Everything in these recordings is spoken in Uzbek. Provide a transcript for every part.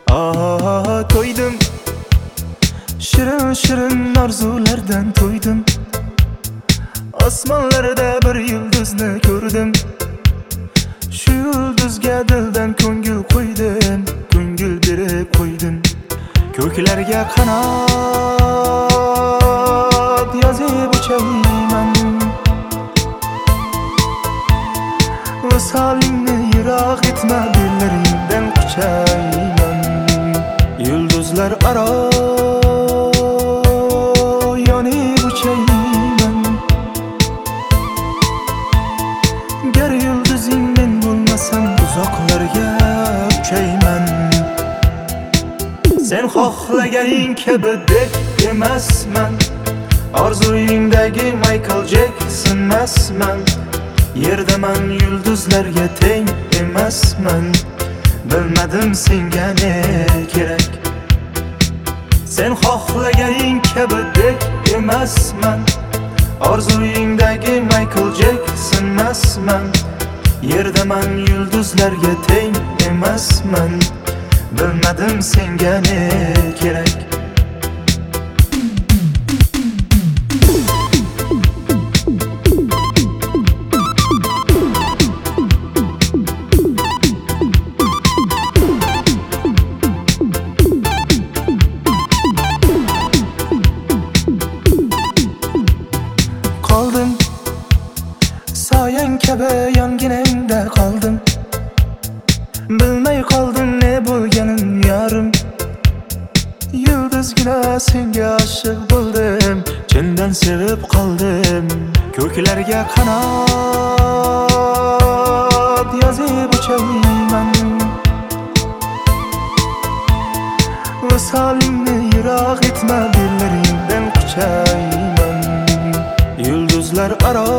To'ydim, shirin shirin orzulardan to'ydim. Osmonlarda bir yulduzni ko'rdim. Shu yulduzga dildan ko'ngil qo'ydim, ko'ngil berib qo'ydim. Ko'klarga qanot yozib uchayman, visolingni yiroq etma, dillaringdan quchayman. Yulduzlar aro yonib uchayman, gar yulduzing men bo'lmasam uzoqlarga uchayman. Sen xohlaganing kabi deb emasman, orzuyingdagi Michael Jackson emasman. Yerdaman yulduzlarga teng emasman, bilmadim senga ne kerak. Sen xohlaganing kabi deb emasman, orzuyingdagi Michael Jackson emasman. Yerdaman yulduzlarga teng emasman, bilmadim senga ne kerak. Qoldim soyang kabi yonginangda qoldim, bilmay qoldim ne bo'lganin yarim. Yulduzgina senga oshiq bo'ldim, chindan sevib qoldim. Ko'klarga qanot yozib uchayman, visolingni yiroq etma, dillaringdan quchayman. Yulduzlar aro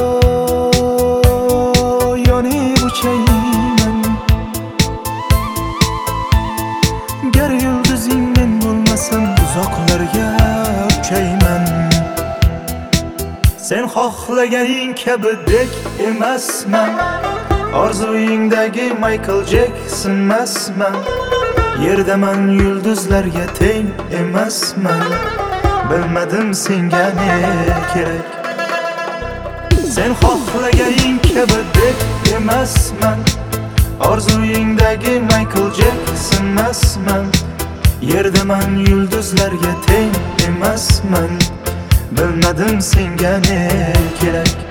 yonib uchayman, gar yulduzing men bo'lmasam uzoqlarga uchayman. Sen xohlaganing kabi dek emasman, orzuyingdagi Michael Jackson emasman. Yerdaman yulduzlarga teng emasman, bilmadim senga ne kerak. Sen xohlaganing kabi deb emasman, orzuyingdagi Michael Jackson emasman. Yerdaman yulduzlarga teng emasman, bilmadim senga ne kerak.